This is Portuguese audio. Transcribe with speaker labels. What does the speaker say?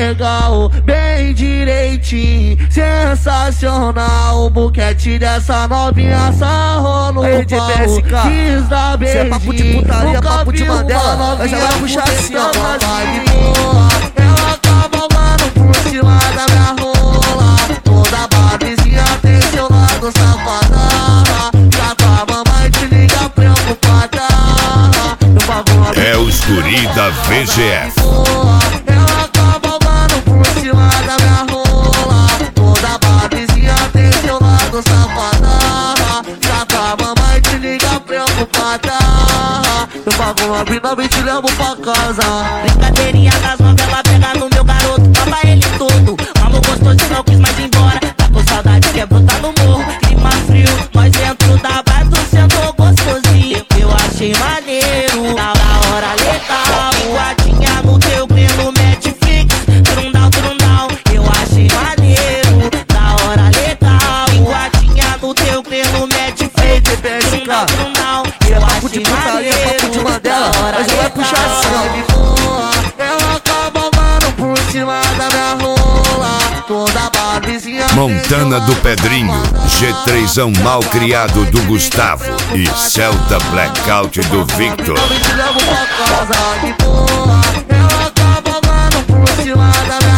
Speaker 1: legal, bem direitinho, sensacional. O buquete dessa novinha sarrou no pau. Quis dar beijinho,
Speaker 2: cê é papo de putaria, papo de Mandela. Nós já vai puxar assim, ó.
Speaker 1: Ela cavalgando por cima da minha rola. Toda barbezinha tem seu lado safada. Já com a mamãe te liga preocupada.
Speaker 3: É os guri da VGF.
Speaker 1: Ela cavalgando por cima da minha rola. Toda barbezinha tem seu lado safada. Já com a mamãe te liga preocupada. Eu pago uma vida e te levo pra casa.
Speaker 4: Brincadeirinha das novelas, pega no meu garoto, tava ele todo. Amor gostoso, não quis mais ir embora. Tá com saudade, quer brotar no morro. Clima frio, nós dentro da bato, sentou gostosinho. Eu achei maneiro, da hora legal. Guardinha no teu pleno Netflix, trundal, trundal. Eu achei maneiro, da hora legal. Guardinha no teu pleno Netflix, trundal, trundal. Eu achei maneiro,
Speaker 2: Mandela, nós já vai puxar assim, ó.
Speaker 1: Ela cavalgando por cima da minha rola. Toda barbezinha
Speaker 3: Montana do Pedrinho, G3ão mal criado do Gustavo e Celta Blackout do Victor.
Speaker 1: Ela cavalgando por cima da minha